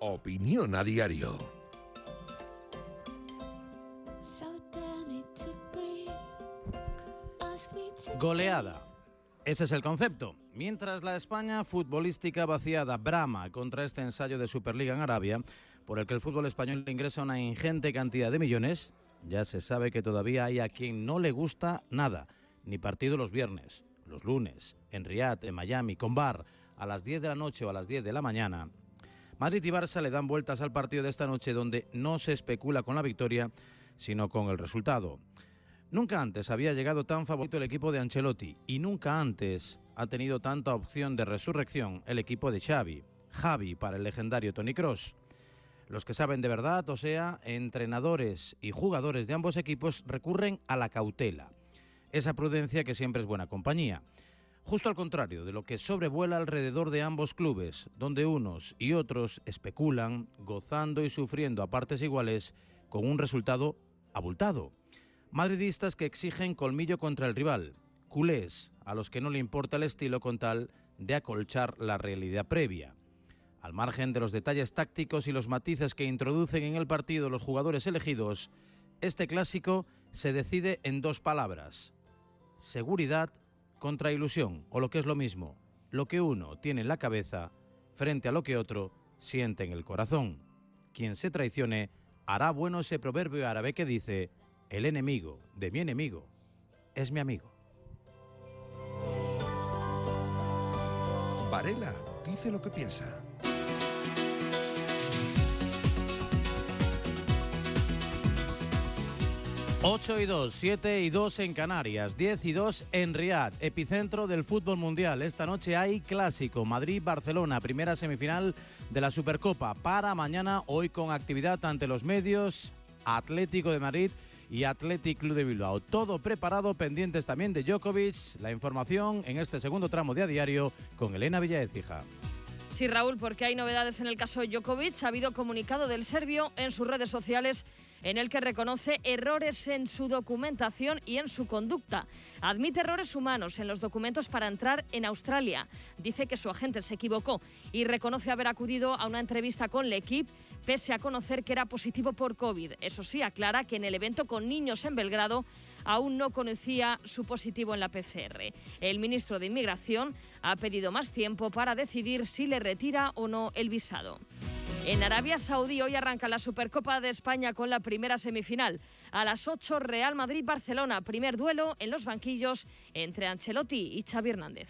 Opinión a Diario. Goleada. Ese es el concepto. Mientras la España futbolística vaciada brama contra este ensayo de Superliga en Arabia, por el que el fútbol español ingresa una ingente cantidad de millones, ya se sabe que todavía hay a quien no le gusta nada, ni partido los viernes, los lunes, en Riad, en Miami, con VAR, a las 10 de la noche o a las 10 de la mañana. Madrid y Barça le dan vueltas al partido de esta noche, donde no se especula con la victoria, sino con el resultado. Nunca antes había llegado tan favorito el equipo de Ancelotti y nunca antes ha tenido tanta opción de resurrección el equipo de Xavi. Javi para el legendario Toni Kroos. Los que saben de verdad, o sea, entrenadores y jugadores de ambos equipos recurren a la cautela. Esa prudencia que siempre es buena compañía. Justo al contrario de lo que sobrevuela alrededor de ambos clubes, donde unos y otros especulan, gozando y sufriendo a partes iguales con un resultado abultado. Madridistas que exigen colmillo contra el rival, culés a los que no le importa el estilo con tal de acolchar la realidad previa. Al margen de los detalles tácticos y los matices que introducen en el partido los jugadores elegidos, este clásico se decide en dos palabras: seguridad contra ilusión, o lo que es lo mismo, lo que uno tiene en la cabeza frente a lo que otro siente en el corazón. Quien se traicione hará bueno ese proverbio árabe que dice: el enemigo de mi enemigo es mi amigo. Varela dice lo que piensa. Ocho y 2, 7 y 2 en Canarias, 10 y 2 en Riad, epicentro del fútbol mundial. Esta noche hay clásico, Madrid-Barcelona, primera semifinal de la Supercopa. Para mañana, hoy con actividad ante los medios, Atlético de Madrid y Athletic Club de Bilbao. Todo preparado, pendientes también de Djokovic. La información en este segundo tramo de A Diario con Elena Villaécija. Sí, Raúl, porque hay novedades en el caso de Djokovic. Ha habido comunicado del serbio en sus redes sociales en el que reconoce errores en su documentación y en su conducta. Admite errores humanos en los documentos para entrar en Australia. Dice que su agente se equivocó y reconoce haber acudido a una entrevista con L'Equipe pese a conocer que era positivo por COVID. Eso sí, aclara que en el evento con niños en Belgrado aún no conocía su positivo en la PCR. El ministro de Inmigración ha pedido más tiempo para decidir si le retira o no el visado. En Arabia Saudí hoy arranca la Supercopa de España con la primera semifinal. A las 8, Real Madrid-Barcelona, primer duelo en los banquillos entre Ancelotti y Xavi Hernández.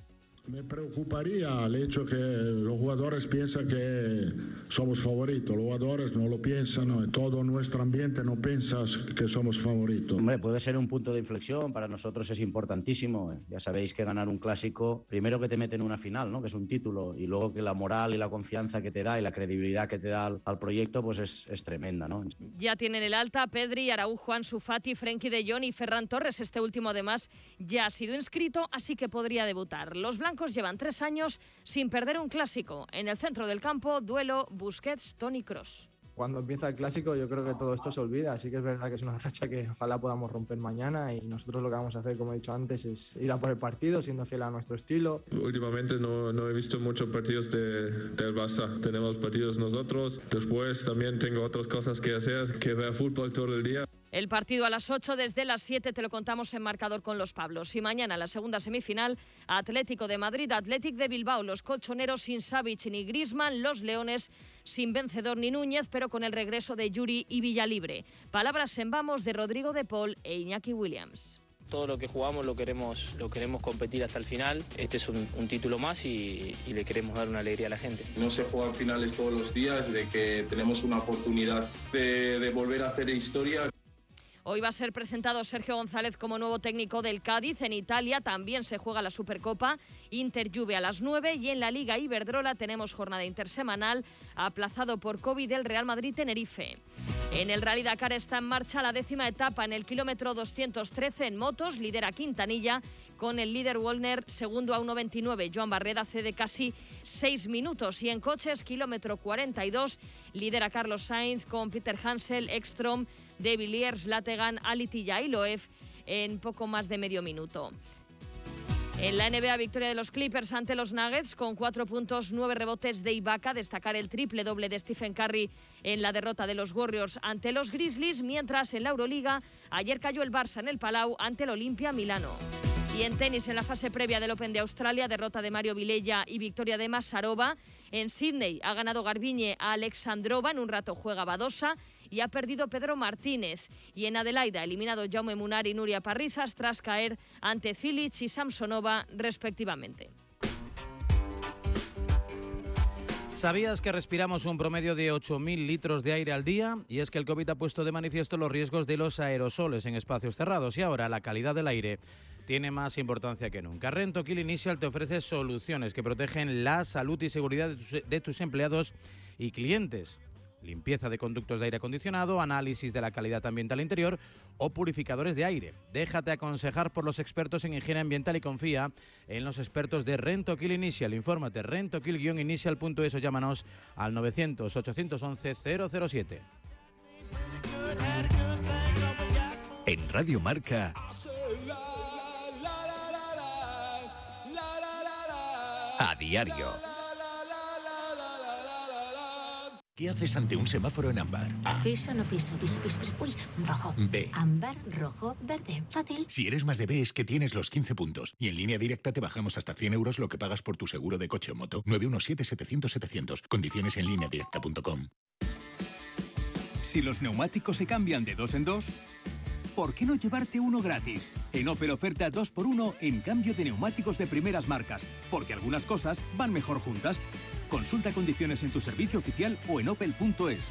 Me preocuparía el hecho que los jugadores piensan que somos favoritos. Los jugadores no lo piensan, ¿no? Todo nuestro ambiente no piensa que somos favoritos. Hombre, puede ser un punto de inflexión, para nosotros es importantísimo. Ya sabéis que ganar un clásico, primero que te mete en una final, ¿no? Que es un título, y luego que la moral y la confianza que te da y la credibilidad que te da al proyecto pues es tremenda, ¿no? Ya tienen el alta Pedri, Araujo, Ansu Fati, Frenkie de Jong y Ferran Torres. Este último además ya ha sido inscrito, así que podría debutar. Los blancos llevan 3 años sin perder un clásico. En el centro del campo, duelo Busquets-Toni Kroos. Cuando empieza el clásico yo creo que todo esto se olvida, así que es verdad que es una racha que ojalá podamos romper mañana, y nosotros lo que vamos a hacer, como he dicho antes, es ir a por el partido siendo fiel a nuestro estilo. Últimamente no he visto muchos partidos del Barça, tenemos partidos nosotros, después también tengo otras cosas que hacer, que ver fútbol todo el día. El partido a las 8, desde las 7 te lo contamos en Marcador con los Pablos. Y mañana la segunda semifinal, Atlético de Madrid, Athletic de Bilbao. Los colchoneros sin Savic ni Griezmann, los leones sin vencedor ni Núñez, pero con el regreso de Yuri y Villalibre. Palabras en vamos de Rodrigo de Paul e Iñaki Williams. Todo lo que jugamos lo queremos competir hasta el final. Este es un título más y le queremos dar una alegría a la gente. No se juegan finales todos los días, de que tenemos una oportunidad de volver a hacer historia. Hoy va a ser presentado Sergio González como nuevo técnico del Cádiz. En Italia también se juega la Supercopa, Inter-Juve a las 9, y en la Liga Iberdrola tenemos jornada intersemanal aplazado por COVID el Real Madrid-Tenerife. En el Rally Dakar está en marcha la 10ª etapa en el kilómetro 213 en motos. Lidera Quintanilla con el líder Wallner, segundo a 1.29. Joan Barreda cede casi 6 minutos. Y en coches, kilómetro 42, lidera Carlos Sainz con Peter Hansel, Ekstrom, De Villiers, Lategan, Alitilla y Loef en poco más de medio minuto. En la NBA, victoria de los Clippers ante los Nuggets con 4 puntos, 9 rebotes de Ibaka. Destacar el triple doble de Stephen Curry en la derrota de los Warriors ante los Grizzlies, mientras en la Euroliga ayer cayó el Barça en el Palau ante el Olimpia Milano. Y en tenis, en la fase previa del Open de Australia, derrota de Mario Vilella y victoria de Masarova. En Sydney ha ganado Garbiñe a Alexandrova, en un rato juega Badosa y ha perdido Pedro Martínez. Y en Adelaida, eliminado Jaume Munar y Nuria Parrizas tras caer ante Cilic y Samsonova, respectivamente. ¿Sabías que respiramos un promedio de 8.000 litros de aire al día? Y es que el COVID ha puesto de manifiesto los riesgos de los aerosoles en espacios cerrados y ahora la calidad del aire tiene más importancia que nunca. Rentokil Initial te ofrece soluciones que protegen la salud y seguridad de tus empleados y clientes. Limpieza de conductos de aire acondicionado, análisis de la calidad ambiental interior o purificadores de aire. Déjate aconsejar por los expertos en higiene ambiental y confía en los expertos de Rentokil Initial. Infórmate rentokil-initial.es o llámanos al 900-811-007. En Radio Marca, a diario. ¿Qué haces ante un semáforo en ámbar? A. Piso, no piso, piso, piso, piso. Uy, rojo. B. Ámbar, rojo, verde. Fácil. Si eres más de B es que tienes los 15 puntos. Y en Línea Directa te bajamos hasta 100 euros lo que pagas por tu seguro de coche o moto. 917-700-700. Condiciones en lineadirecta.com. Si los neumáticos se cambian de 2 en 2, ¿por qué no llevarte uno gratis? En Opel oferta 2x1 en cambio de neumáticos de primeras marcas, porque algunas cosas van mejor juntas. Consulta condiciones en tu servicio oficial o en opel.es.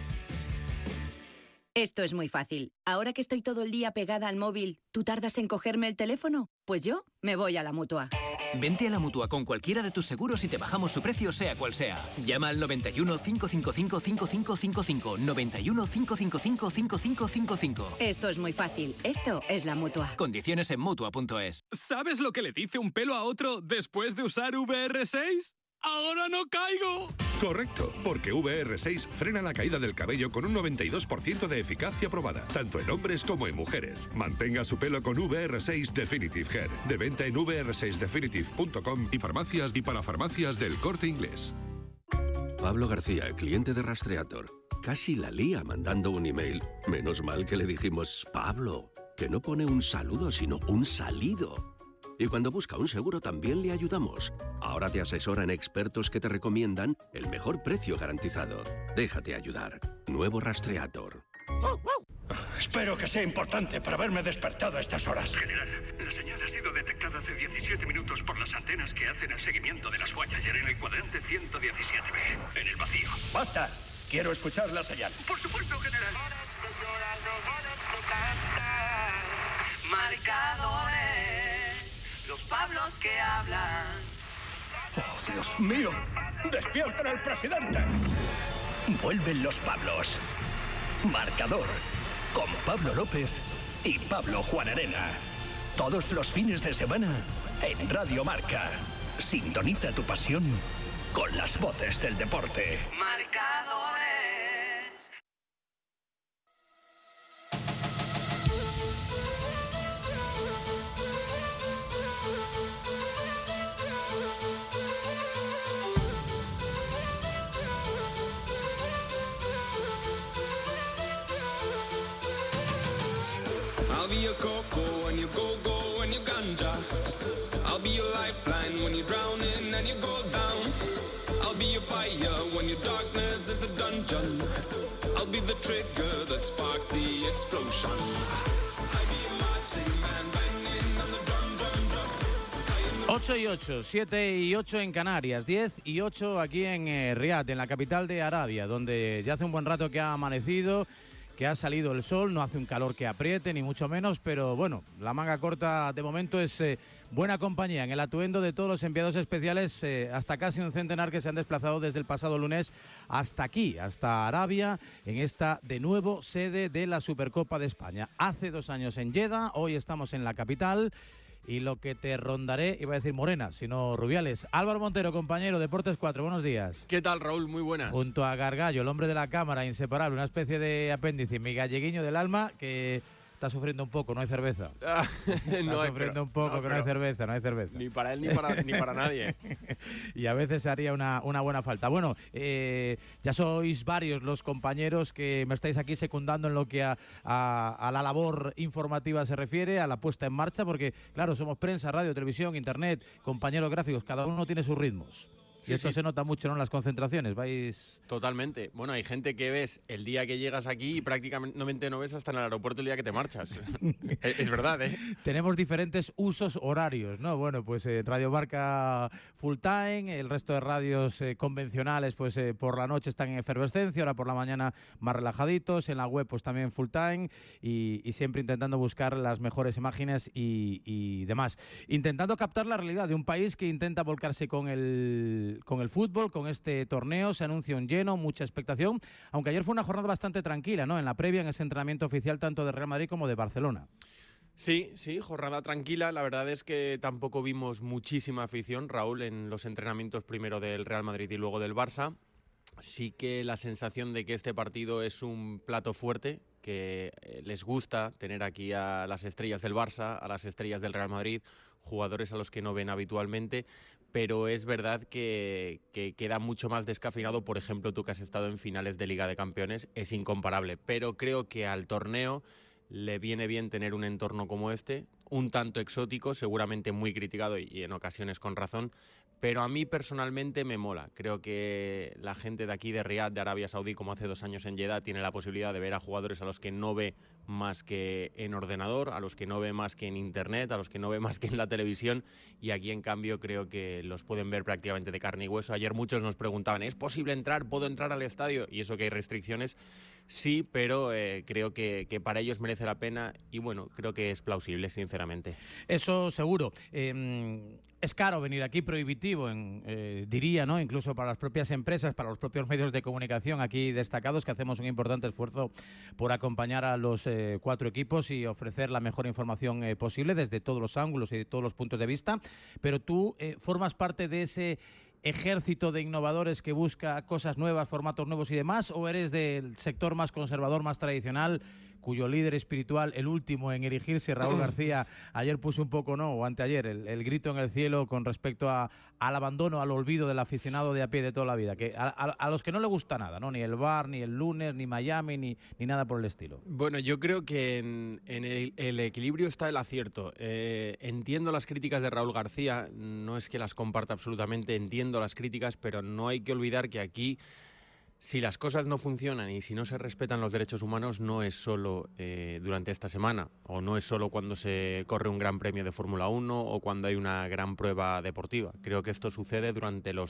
Esto es muy fácil. Ahora que estoy todo el día pegada al móvil, ¿tú tardas en cogerme el teléfono? Pues yo me voy a la Mutua. Vente a la Mutua con cualquiera de tus seguros y te bajamos su precio sea cual sea. Llama al 91 555 5555. 91 555 5555. Esto es muy fácil. Esto es la Mutua. Condiciones en Mutua.es. ¿Sabes lo que le dice un pelo a otro después de usar VR6? ¡Ahora no caigo! Correcto, porque VR6 frena la caída del cabello con un 92% de eficacia probada, tanto en hombres como en mujeres. Mantenga su pelo con VR6 Definitive Hair. De venta en vr6definitive.com y farmacias y parafarmacias del Corte Inglés. Pablo García, cliente de Rastreator. Casi la lía mandando un email. Menos mal que le dijimos Pablo, que no pone un saludo sino un salido. Y cuando busca un seguro también le ayudamos. Ahora te asesoran expertos que te recomiendan el mejor precio garantizado. Déjate ayudar. Nuevo Rastreator. Espero que sea importante para haberme despertado a estas horas. General, la señal ha sido detectada hace 17 minutos por las antenas que hacen el seguimiento de las Voyager en el cuadrante 117B, en el vacío. ¡Basta! Quiero escuchar la señal. Por supuesto, general. Marcadores, los Pablos que hablan. ¡Oh, Dios mío! ¡Despierten al presidente! Vuelven los Pablos. Marcador, con Pablo López y Pablo Juan Arena. Todos los fines de semana en Radio Marca. Sintoniza tu pasión con las voces del deporte. Marcadores. I'll be your cocoa and your go-go and your ganja. I'll be your lifeline when you're drowning and you go down. I'll be your fire when your darkness is a dungeon. I'll be the trigger that sparks the explosion. I'll be your marching band banging on the drum, drum, drum. 8 y 8, 7 y 8 en Canarias, 10 y 8 aquí en Riad, en la capital de Arabia, donde ya hace un buen rato que ha amanecido, que ha salido el sol, no hace un calor que apriete, ni mucho menos, pero bueno, la manga corta de momento es buena compañía en el atuendo de todos los enviados especiales, hasta casi un centenar que se han desplazado desde el pasado lunes hasta aquí, hasta Arabia, en esta de nuevo sede de la Supercopa de España. Hace 2 años en Jeddah, hoy estamos en la capital. Y lo que te rondaré, iba a decir Morena, sino Rubiales. Álvaro Montero, compañero, Deportes 4, buenos días. ¿Qué tal, Raúl? Muy buenas. Junto a Gargallo, el hombre de la cámara, inseparable, una especie de apéndice, mi galleguiño del alma, que está sufriendo un poco, no hay cerveza. No hay, sufriendo un poco, que no hay cerveza. Ni para él ni para nadie. Y a veces haría una buena falta. Bueno, ya sois varios los compañeros que me estáis aquí secundando en lo que a la labor informativa se refiere, a la puesta en marcha, porque claro, somos prensa, radio, televisión, internet, compañeros gráficos, cada uno tiene sus ritmos. Y esto se nota mucho, ¿no?, en las concentraciones. Vais... Totalmente. Bueno, hay gente que ves el día que llegas aquí y prácticamente no ves hasta en el aeropuerto el día que te marchas. Es verdad, ¿eh? Tenemos diferentes usos horarios, ¿no? Bueno, pues Radio Marca full time, el resto de radios convencionales pues por la noche están en efervescencia, ahora por la mañana más relajaditos, en la web pues también full time y siempre intentando buscar las mejores imágenes y demás. Intentando captar la realidad de un país que intenta volcarse con el fútbol, con este torneo. Se anuncia un lleno, mucha expectación, aunque ayer fue una jornada bastante tranquila, ¿no?, en la previa, en ese entrenamiento oficial tanto de Real Madrid como de Barcelona. Sí, jornada tranquila. La verdad es que tampoco vimos muchísima afición, Raúl, en los entrenamientos primero del Real Madrid y luego del Barça. Sí que la sensación de que este partido es un plato fuerte, que les gusta tener aquí a las estrellas del Barça, a las estrellas del Real Madrid, jugadores a los que no ven habitualmente, pero es verdad que queda mucho más descafeinado. Por ejemplo, tú que has estado en finales de Liga de Campeones, es incomparable, pero creo que al torneo le viene bien tener un entorno como este, un tanto exótico, seguramente muy criticado y en ocasiones con razón, pero a mí personalmente me mola. Creo que la gente de aquí, de Riad, de Arabia Saudí, como hace 2 años en Jeddah, tiene la posibilidad de ver a jugadores a los que no ve más que en ordenador, a los que no ve más que en internet, a los que no ve más que en la televisión, y aquí en cambio creo que los pueden ver prácticamente de carne y hueso. Ayer muchos nos preguntaban, ¿es posible entrar? ¿Puedo entrar al estadio? Y eso que hay restricciones, sí, pero creo que para ellos merece la pena y bueno, creo que es plausible, sinceramente. Eso seguro. Es caro venir aquí, prohibitivo, diría, ¿no?, incluso para las propias empresas, para los propios medios de comunicación aquí destacados, que hacemos un importante esfuerzo por acompañar a los 4 equipos y ofrecer la mejor información posible desde todos los ángulos y de todos los puntos de vista. Pero tú formas parte de ese ejército de innovadores que busca cosas nuevas, formatos nuevos y demás, ¿o eres del sector más conservador, más tradicional, cuyo líder espiritual, el último en erigirse, Raúl García, ayer puso un poco, o anteayer, el grito en el cielo con respecto al abandono, al olvido del aficionado de a pie de toda la vida, que a los que no le gusta nada, ¿no?, ni el VAR, ni el lunes, ni Miami, ni nada por el estilo? Bueno, yo creo que en el equilibrio está el acierto. Entiendo las críticas de Raúl García, no es que las comparta absolutamente, entiendo las críticas, pero no hay que olvidar que aquí, si las cosas no funcionan y si no se respetan los derechos humanos, no es solo durante esta semana, o no es solo cuando se corre un gran premio de Fórmula 1 o cuando hay una gran prueba deportiva. Creo que esto sucede durante los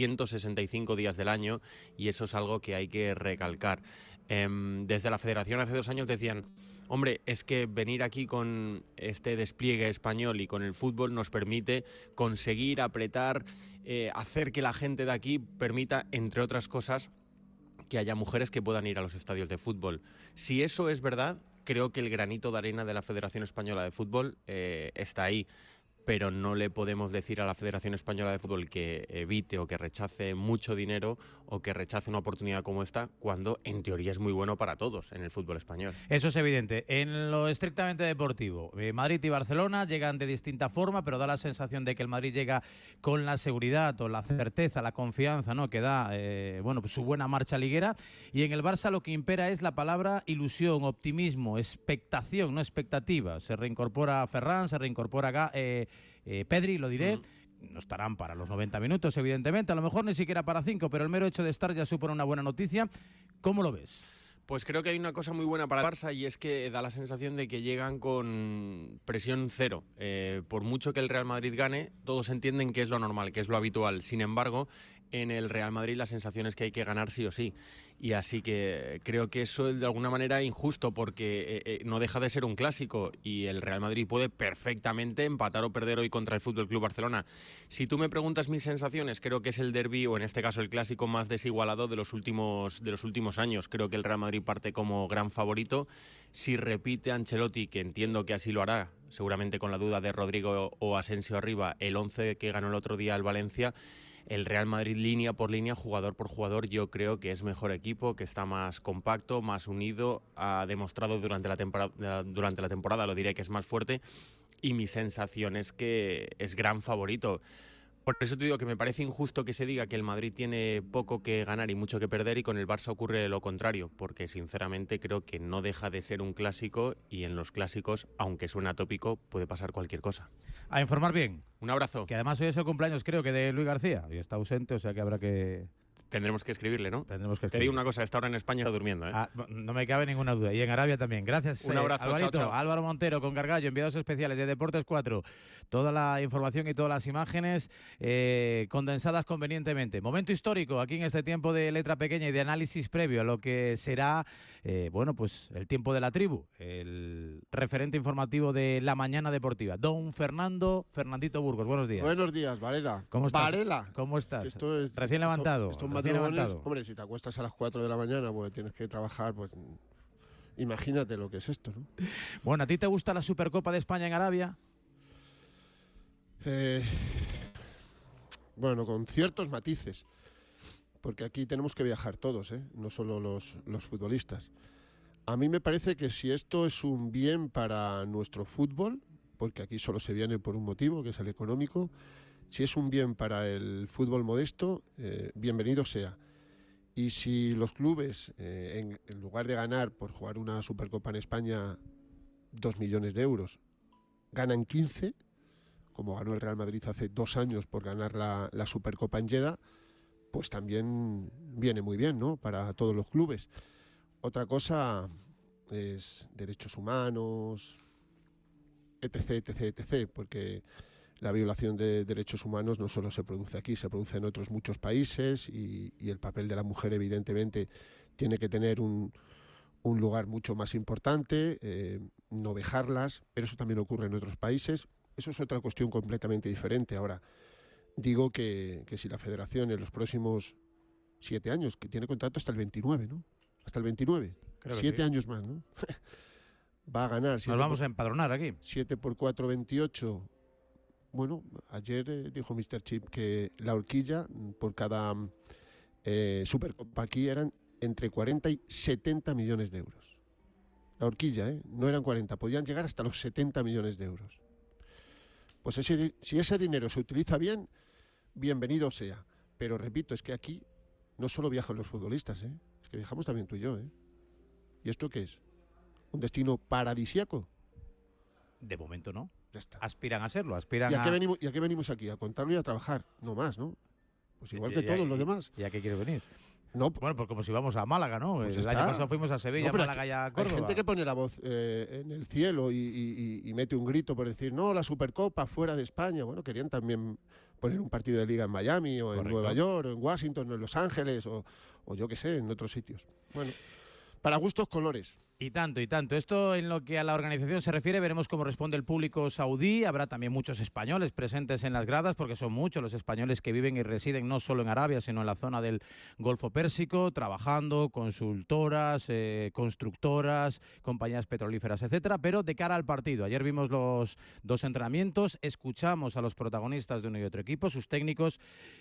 365 días del año y eso es algo que hay que recalcar. Desde la Federación hace 2 años decían, hombre, es que venir aquí con este despliegue español y con el fútbol nos permite conseguir apretar, hacer que la gente de aquí permita, entre otras cosas, que haya mujeres que puedan ir a los estadios de fútbol. Si eso es verdad, creo que el granito de arena de la Federación Española de Fútbol está ahí. Pero no le podemos decir a la Federación Española de Fútbol que evite o que rechace mucho dinero o que rechace una oportunidad como esta, cuando en teoría es muy bueno para todos en el fútbol español. Eso es evidente. En lo estrictamente deportivo, Madrid y Barcelona llegan de distinta forma, pero da la sensación de que el Madrid llega con la seguridad o la certeza, la confianza, ¿no?, que da pues su buena marcha liguera. Y en el Barça lo que impera es la palabra ilusión, optimismo, expectación, no expectativa. Se reincorpora Ferran, se reincorpora Pedri, lo diré. No estarán para los 90 minutos, evidentemente, a lo mejor ni siquiera para 5, pero el mero hecho de estar ya supone una buena noticia. ¿Cómo lo ves? Pues creo que hay una cosa muy buena para el Barça y es que da la sensación de que llegan con presión cero. Por mucho que el Real Madrid gane, todos entienden que es lo normal, que es lo habitual. Sin embargo, en el Real Madrid la sensación es que hay que ganar sí o sí. Y así que creo que eso es de alguna manera injusto porque no deja de ser un clásico y el Real Madrid puede perfectamente empatar o perder hoy contra el Fútbol Club Barcelona. Si tú me preguntas mis sensaciones, creo que es el derbi o en este caso el clásico más desigualado de los últimos años. Creo que el Real Madrid parte como gran favorito. Si repite Ancelotti, que entiendo que así lo hará, seguramente con la duda de Rodrigo o Asensio arriba, el 11 que ganó el otro día el Valencia, El Real Madrid, línea por línea, jugador por jugador, yo creo que es mejor equipo, que está más compacto, más unido, ha demostrado durante la temporada, lo diré, que es más fuerte, y mi sensación es que es gran favorito. Por eso te digo que me parece injusto que se diga que el Madrid tiene poco que ganar y mucho que perder, y con el Barça ocurre lo contrario, porque sinceramente creo que no deja de ser un clásico, y en los clásicos, aunque suena tópico, puede pasar cualquier cosa. A informar bien. Un abrazo. Que además hoy es el cumpleaños, creo que de Luis García, y está ausente, o sea que habrá que... Tendremos que escribirle, ¿no? Tendremos que escribirle. Te digo una cosa, a esta hora en España está durmiendo, ¿eh? No me cabe ninguna duda. Y en Arabia también. Gracias, un abrazo, Alvarito. chao, chao. Álvaro Montero con Gargallo, enviados especiales de Deportes 4. Toda la información y todas las imágenes condensadas convenientemente. Momento histórico aquí en este tiempo de letra pequeña y de análisis previo a lo que será, pues el tiempo de la tribu, el referente informativo de la mañana deportiva. Don Fernandito Burgos, buenos días. Buenos días, Varela. ¿Cómo estás? Varela. ¿Cómo estás? Esto recién levantado. Estos recién levantado. Hombre, si te acuestas a las 4 de la mañana, pues tienes que trabajar, pues imagínate lo que es esto, ¿no? Bueno, ¿a ti te gusta la Supercopa de España en Arabia? Bueno, con ciertos matices, porque aquí tenemos que viajar todos, no solo los futbolistas. A mí me parece que si esto es un bien para nuestro fútbol, porque aquí solo se viene por un motivo, que es el económico, si es un bien para el fútbol modesto, bienvenido sea. Y si los clubes, en lugar de ganar por jugar una Supercopa en España 2 millones de euros, ganan 15, como ganó el Real Madrid hace 2 años por ganar la Supercopa en Jeddah, pues también viene muy bien, ¿no?, para todos los clubes. Otra cosa es derechos humanos, etc., porque la violación de derechos humanos no solo se produce aquí, se produce en otros muchos países, y el papel de la mujer evidentemente tiene que tener un lugar mucho más importante, no vejarlas, pero eso también ocurre en otros países. Eso es otra cuestión completamente diferente. Ahora, digo que si la federación en los próximos 7 años, que tiene contrato hasta el 29, ¿no? Hasta el 29, 7 años más, ¿no? Va a ganar. Nos vamos a empadronar aquí. 7 por 4, 28. Bueno, ayer dijo Mr. Chip que la horquilla por cada Supercopa aquí eran entre 40 y 70 millones de euros. La horquilla, no eran 40, podían llegar hasta los 70 millones de euros. Pues si ese dinero se utiliza bien, bienvenido sea. Pero repito, es que aquí no solo viajan los futbolistas, es que viajamos también tú y yo. ¿Y esto qué es? ¿Un destino paradisíaco? De momento no. Ya está. Aspiran a serlo, ¿Y a qué venimos aquí? A contarlo y a trabajar, no más, ¿no? Pues igual que todos los demás. ¿Y a qué quiero venir? No, bueno, pues como si vamos a Málaga, ¿no? Pues el año pasado fuimos a Sevilla, Málaga y a Córdoba. Hay gente que pone la voz en el cielo y mete un grito por decir, no, la Supercopa fuera de España. Bueno, querían también poner un partido de liga en Miami, o en Nueva York, o en Washington, o en Los Ángeles, o yo qué sé, en otros sitios. Bueno, para gustos colores. Y tanto, y tanto. Esto en lo que a la organización se refiere, veremos cómo responde el público saudí. Habrá también muchos españoles presentes en las gradas, porque son muchos los españoles que viven y residen no solo en Arabia, sino en la zona del Golfo Pérsico, trabajando, consultoras, constructoras, compañías petrolíferas, etcétera. Pero de cara al partido, ayer vimos los 2 entrenamientos, escuchamos a los protagonistas de uno y otro equipo, sus técnicos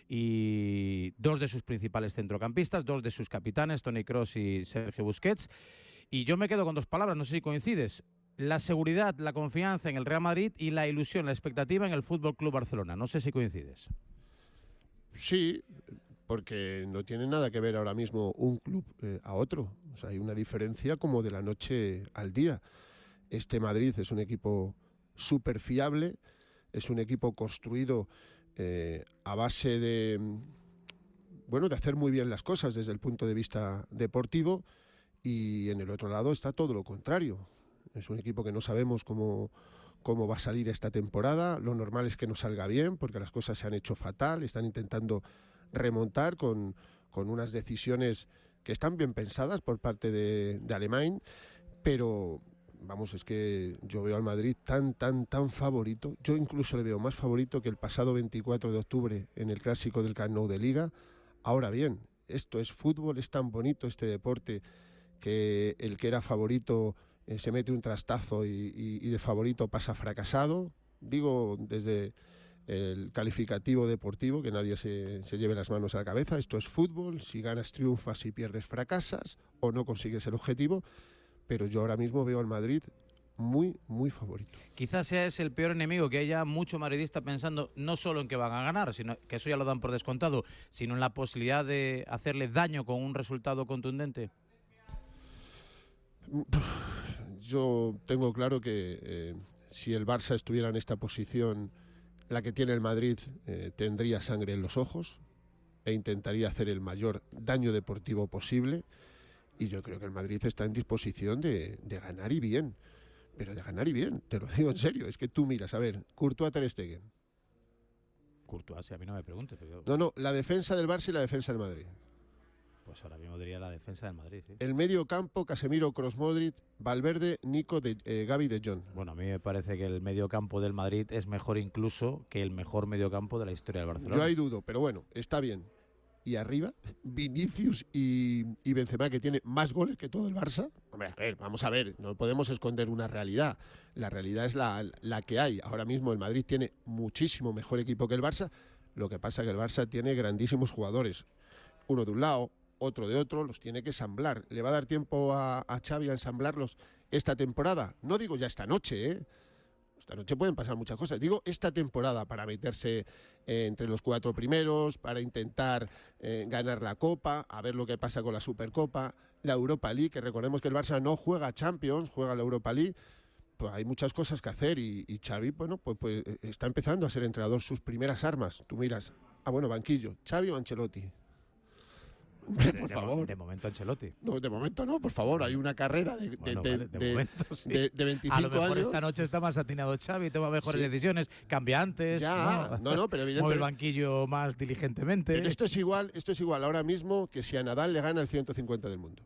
y 2 de sus principales centrocampistas, 2 de sus capitanes, Toni Kroos y Sergio Busquets. Y yo me quedo con 2 palabras, no sé si coincides. La seguridad, la confianza en el Real Madrid y la ilusión, la expectativa en el Fútbol Club Barcelona. No sé si coincides. Sí, porque no tiene nada que ver ahora mismo un club a otro. O sea, hay una diferencia como de la noche al día. Este Madrid es un equipo súper fiable, es un equipo construido a base de hacer muy bien las cosas desde el punto de vista deportivo. Y en el otro lado está todo lo contrario. Es un equipo que no sabemos cómo va a salir esta temporada. Lo normal es que no salga bien, porque las cosas se han hecho fatal. Están intentando remontar con unas decisiones que están bien pensadas por parte de Alemán. Pero, vamos, es que yo veo al Madrid tan favorito. Yo incluso le veo más favorito que el pasado 24 de octubre en el clásico del Camp Nou de Liga. Ahora bien, esto es fútbol, es tan bonito este deporte, que el que era favorito se mete un trastazo y de favorito pasa fracasado. Digo desde el calificativo deportivo, que nadie se lleve las manos a la cabeza. Esto es fútbol, si ganas triunfas, si pierdes fracasas o no consigues el objetivo, pero yo ahora mismo veo al Madrid muy, muy favorito. Quizás sea ese el peor enemigo, que haya mucho madridista pensando no solo en que van a ganar, sino que eso ya lo dan por descontado, sino en la posibilidad de hacerle daño con un resultado contundente. Yo tengo claro que si el Barça estuviera en esta posición, la que tiene el Madrid, tendría sangre en los ojos e intentaría hacer el mayor daño deportivo posible, y yo creo que el Madrid está en disposición de ganar y bien, pero de ganar y bien, te lo digo en serio. Es que tú miras, a ver, Courtois, Ter Stegen. Courtois, si a mí no me preguntes. Pero... No, la defensa del Barça y la defensa del Madrid. Pues ahora mismo diría la defensa del Madrid, sí. El medio campo, Casemiro, Kroos, Modric, Valverde, Nico, Gavi, De Jong. Bueno, a mí me parece que el medio campo del Madrid es mejor incluso que el mejor medio campo de la historia del Barcelona. Yo ahí dudo, pero bueno, está bien. Y arriba, Vinicius y Benzema, que tiene más goles que todo el Barça. Hombre, a ver, vamos a ver, no podemos esconder una realidad. La realidad es la que hay. Ahora mismo el Madrid tiene muchísimo mejor equipo que el Barça. Lo que pasa es que el Barça tiene grandísimos jugadores. Uno de un lado, otro de otro, los tiene que ensamblar. ¿Le va a dar tiempo a Xavi a ensamblarlos esta temporada? No digo ya esta noche, ¿eh? Esta noche pueden pasar muchas cosas. Digo esta temporada, para meterse entre los 4 primeros, para intentar ganar la Copa, a ver lo que pasa con la Supercopa, la Europa League, que recordemos que el Barça no juega Champions, juega la Europa League. Pues hay muchas cosas que hacer y Xavi, bueno, pues está empezando a ser entrenador. Sus primeras armas, tú miras, banquillo, Xavi o Ancelotti. Por favor. De momento Ancelotti. No, de momento no, por favor. Hay una carrera de 25 a lo mejor años. Esta noche está más atinado Xavi, toma mejores decisiones, cambia antes. Ya, no, pero evidentemente. Mueve el banquillo más diligentemente. Pero esto es igual ahora mismo que si a Nadal le gana el 150 del mundo.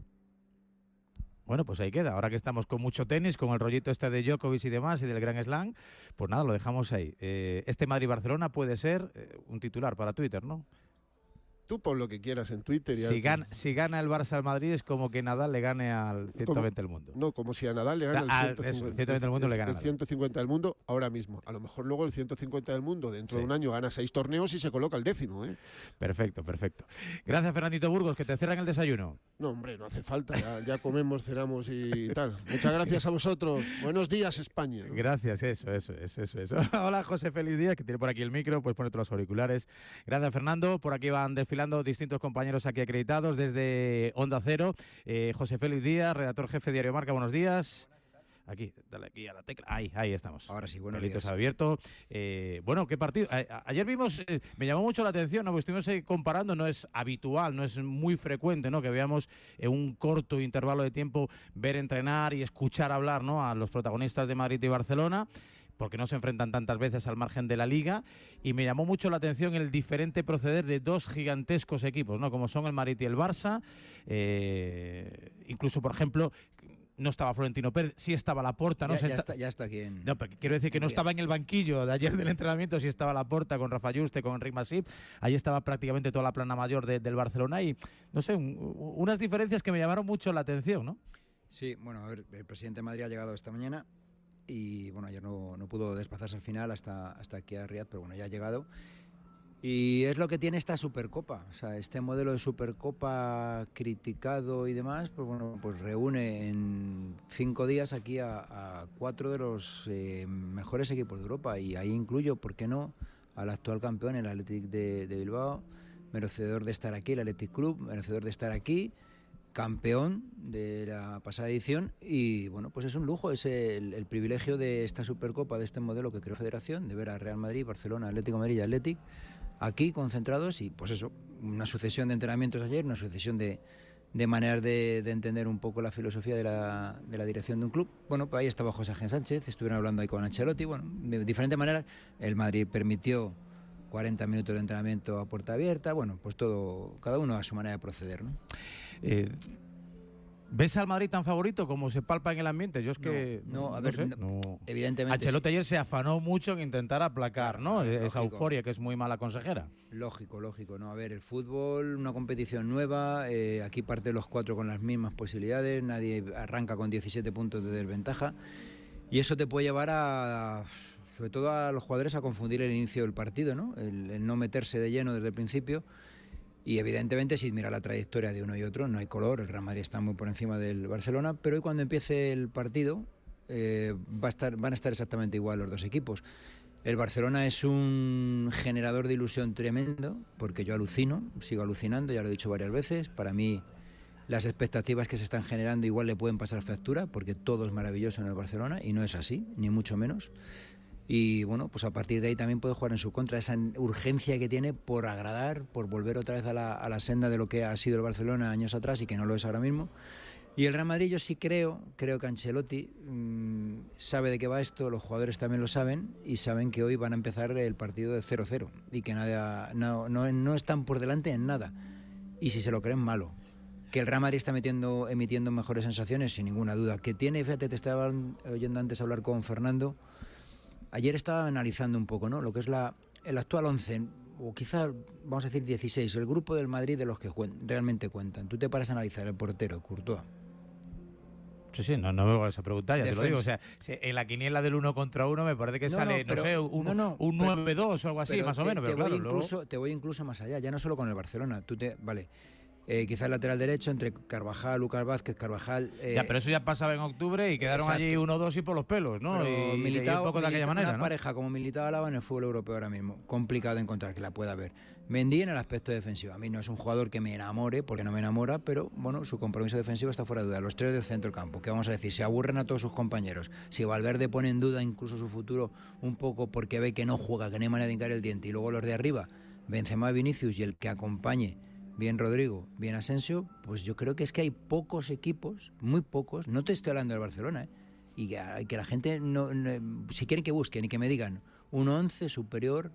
Bueno, pues ahí queda. Ahora que estamos con mucho tenis, con el rollito este de Djokovic y demás, y del Grand Slam, pues nada, lo dejamos ahí. Este Madrid-Barcelona puede ser un titular para Twitter, ¿no? Tú pon lo que quieras en Twitter. Si gana el Barça al Madrid es como que Nadal le gane al 120 del mundo. No, como si a Nadal le gane el 150 del mundo. El 150 del mundo ahora mismo. A lo mejor luego el 150 del mundo dentro de un año gana 6 torneos y se coloca el 10º, ¿eh? Perfecto. Gracias, Fernandito Burgos, que te cierran el desayuno. No, hombre, no hace falta. Ya comemos, cenamos y tal. Muchas gracias a vosotros. Buenos días, España. Gracias, eso. Hola, José Félix Díaz, que tiene por aquí el micro, pues ponete los auriculares. Gracias, Fernando. Por aquí van desfilando distintos compañeros aquí acreditados desde Onda Cero. José Félix Díaz, redactor jefe de Diario Marca, buenos días. Aquí, dale aquí a la tecla. Ahí estamos. Ahora sí, buenos días. días. Abierto. Bueno, ¿qué partido? Ayer vimos, me llamó mucho la atención, ¿no? Porque estuvimos comparando, no es habitual, no es muy frecuente, ¿no? Que veamos en un corto intervalo de tiempo ver entrenar y escuchar hablar, ¿no? A los protagonistas de Madrid y Barcelona, porque no se enfrentan tantas veces al margen de la Liga, y me llamó mucho la atención el diferente proceder de dos gigantescos equipos, ¿no? Como son el Madrid y el Barça. Incluso, por ejemplo, no estaba Florentino Pérez, sí estaba Laporta, ¿no? Ya está aquí en... No, pero quiero decir que no estaba en el banquillo de ayer del entrenamiento, sí estaba Laporta con Rafa Juste, con Enric Masip. Ahí estaba prácticamente toda la plana mayor del Barcelona y, no sé, unas diferencias que me llamaron mucho la atención, ¿no? Sí, bueno, a ver, el presidente de Madrid ha llegado esta mañana y, bueno, ayer no pudo desplazarse al final hasta aquí a Riad, pero bueno, ya ha llegado. Y es lo que tiene esta Supercopa, o sea, este modelo de Supercopa criticado y demás, pues bueno, pues reúne en 5 días aquí a 4 de los mejores equipos de Europa, y ahí incluyo, ¿por qué no?, al actual campeón, el Athletic de Bilbao, merecedor de estar aquí, el Athletic Club, merecedor de estar aquí, campeón de la pasada edición, y bueno, pues es un lujo, es el privilegio de esta Supercopa, de este modelo que creó Federación, de ver a Real Madrid, Barcelona, Atlético de Madrid y Athletic aquí concentrados, y pues eso, una sucesión de entrenamientos ayer, una sucesión de maneras de entender un poco la filosofía de la dirección de un club. Bueno, pues ahí estaba José Ángel Sánchez, estuvieron hablando ahí con Ancelotti, bueno, de diferentes maneras. El Madrid permitió 40 minutos de entrenamiento a puerta abierta, bueno, pues todo, cada uno a su manera de proceder, ¿no? ¿Ves al Madrid tan favorito como se palpa en el ambiente? Yo es que no, evidentemente Ancelotti ayer se afanó mucho en intentar aplacar, ¿no? Esa euforia que es muy mala consejera. Lógico, no, a ver, el fútbol, una competición nueva, aquí parte los 4 con las mismas posibilidades, nadie arranca con 17 puntos de desventaja, y eso te puede llevar a sobre todo a los jugadores a confundir el inicio del partido, ¿no? El no meterse de lleno desde el principio. Y evidentemente, si mira la trayectoria de uno y otro, no hay color. El Real Madrid está muy por encima del Barcelona, pero hoy cuando empiece el partido van a estar exactamente igual los dos equipos. El Barcelona es un generador de ilusión tremendo, porque yo alucino, sigo alucinando, ya lo he dicho varias veces. Para mí, las expectativas que se están generando igual le pueden pasar factura, porque todo es maravilloso en el Barcelona, y no es así, ni mucho menos. Y bueno, pues a partir de ahí también puede jugar en su contra, esa urgencia que tiene por agradar, por volver otra vez a la senda de lo que ha sido el Barcelona años atrás y que no lo es ahora mismo. Y el Real Madrid yo sí creo que Ancelotti sabe de qué va esto, los jugadores también lo saben y saben que hoy van a empezar el partido de 0-0 y que no están por delante en nada. Y si se lo creen, malo. Que el Real Madrid está emitiendo mejores sensaciones, sin ninguna duda. Que tiene, fíjate, te estaba oyendo antes hablar con Fernando. Ayer estaba analizando un poco, ¿no? Lo que es el actual 11, o quizá, vamos a decir 16, el grupo del Madrid de los que realmente cuentan. Tú te paras a analizar el portero, Courtois. Sí, no me hago esa pregunta, ya te lo digo. O sea, en la quiniela del 1 contra 1 me parece que sale, no sé, un 9-2 o algo así, más o menos. Te voy incluso más allá, ya no solo con el Barcelona. Vale. Quizá el lateral derecho entre Carvajal, Lucas Vázquez, Carvajal... pero eso ya pasaba en octubre y quedaron allí 1-2 y por los pelos, ¿no? Pero y Militao, un poco de aquella manera, una ¿no? pareja como Militao Alaba en el fútbol europeo ahora mismo, complicado de encontrar, que la pueda haber. Mendy en el aspecto defensivo. A mí no es un jugador que me enamore, porque no me enamora, pero bueno, su compromiso defensivo está fuera de duda. Los tres del centro del campo, ¿qué vamos a decir? Se aburren a todos sus compañeros. Si Valverde pone en duda incluso su futuro un poco porque ve que no juega, que no hay manera de hincar el diente, y luego los de arriba, Benzema, Vinicius y el que acompañe, bien Rodrigo, bien Asensio, pues yo creo que es que hay pocos equipos, muy pocos, no te estoy hablando del Barcelona, y que la gente, si quieren que busquen y que me digan un 11 superior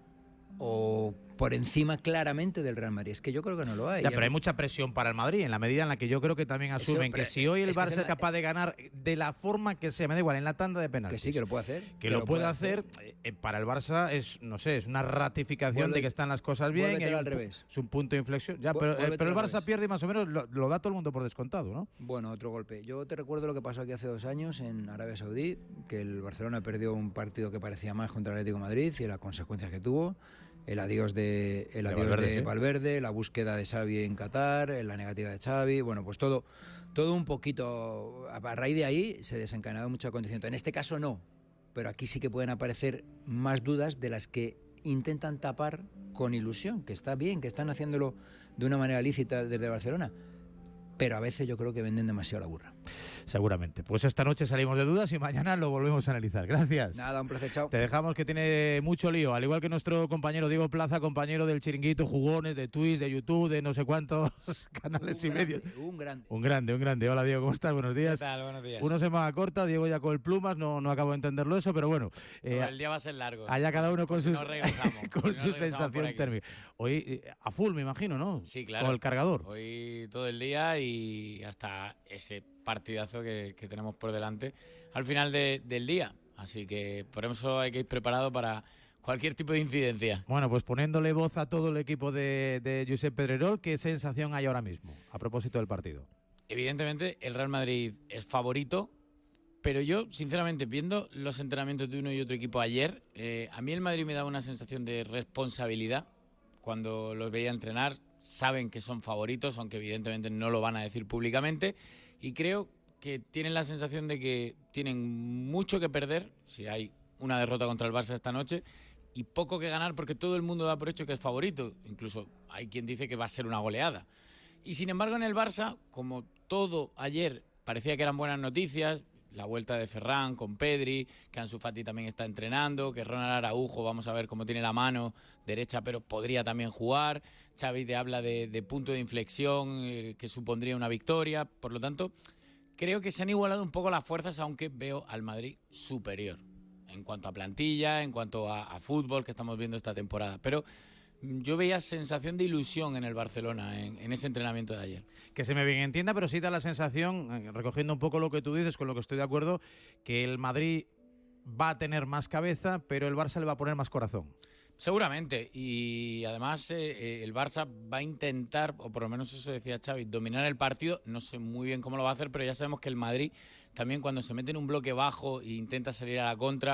o por encima claramente del Real Madrid. Es que yo creo que no lo hay. Ya, pero hay mucha presión para el Madrid, en la medida en la que yo creo que también asumen que si hoy el Barça es capaz de ganar de la forma que sea, me da igual, en la tanda de penaltis. Que sí, que lo puede hacer. Que lo puede hacer. Para el Barça es, no sé, es una ratificación de que están las cosas bien. Al revés. Es un punto de inflexión. Ya, pero el Barça pierde y más o menos lo da todo el mundo por descontado, ¿no? Bueno, otro golpe. Yo te recuerdo lo que pasó aquí hace 2 años en Arabia Saudí, que el Barcelona perdió un partido que parecía más contra el Atlético de Madrid y las consecuencias que tuvo. El adiós de Valverde, la búsqueda de Xavi en Qatar, la negativa de Xavi, bueno, pues todo un poquito. A raíz de ahí se desencadenó mucho acontecimiento. En este caso no, pero aquí sí que pueden aparecer más dudas de las que intentan tapar con ilusión, que está bien, que están haciéndolo de una manera lícita desde Barcelona. Pero a veces yo creo que venden demasiado la burra. Seguramente. Pues esta noche salimos de dudas y mañana lo volvemos a analizar. Gracias. Nada, un placer, chao. Te dejamos, que tiene mucho lío, al igual que nuestro compañero Diego Plaza, compañero del Chiringuito, jugones de Twitch, de YouTube, de no sé cuántos canales y medios. Un grande. Un grande. Hola, Diego, ¿cómo estás? Buenos días. ¿Qué tal? Buenos días. Uno semana corta, Diego ya con el plumas, no acabo de entenderlo eso, pero bueno. El día va a ser largo. Allá cada uno con su regresamos sensación térmica. Hoy a full, me imagino, ¿no? Sí, claro. Con el cargador. Hoy todo el día y hasta ese partidazo que tenemos por delante al final del día. Así que por eso hay que ir preparado para cualquier tipo de incidencia. Bueno, pues poniéndole voz a todo el equipo de Josep Pedrerol, ¿qué sensación hay ahora mismo a propósito del partido? Evidentemente el Real Madrid es favorito, pero yo, sinceramente, viendo los entrenamientos de uno y otro equipo ayer, a mí el Madrid me daba una sensación de responsabilidad. Cuando los veía entrenar, saben que son favoritos, aunque evidentemente no lo van a decir públicamente, y creo que tienen la sensación de que tienen mucho que perder si hay una derrota contra el Barça esta noche y poco que ganar porque todo el mundo da por hecho que es favorito. Incluso hay quien dice que va a ser una goleada. Y sin embargo en el Barça, como todo ayer parecía que eran buenas noticias, la vuelta de Ferran con Pedri, que Ansu Fati también está entrenando, que Ronald Araujo, vamos a ver cómo tiene la mano derecha, pero podría también jugar. Xavi te habla de punto de inflexión que supondría una victoria. Por lo tanto, creo que se han igualado un poco las fuerzas, aunque veo al Madrid superior en cuanto a plantilla, en cuanto a fútbol que estamos viendo esta temporada. Pero yo veía sensación de ilusión en el Barcelona en ese entrenamiento de ayer. Que se me bien entienda, pero sí da la sensación, recogiendo un poco lo que tú dices, con lo que estoy de acuerdo, que el Madrid va a tener más cabeza, pero el Barça le va a poner más corazón. Seguramente, y además el Barça va a intentar, o por lo menos eso decía Xavi, dominar el partido. No sé muy bien cómo lo va a hacer, pero ya sabemos que el Madrid también, cuando se mete en un bloque bajo e intenta salir a la contra,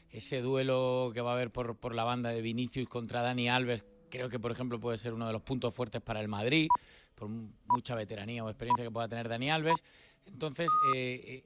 ese duelo que va a haber por la banda de Vinicius contra Dani Alves, creo que, por ejemplo, puede ser uno de los puntos fuertes para el Madrid, por mucha veteranía o experiencia que pueda tener Dani Alves. Entonces,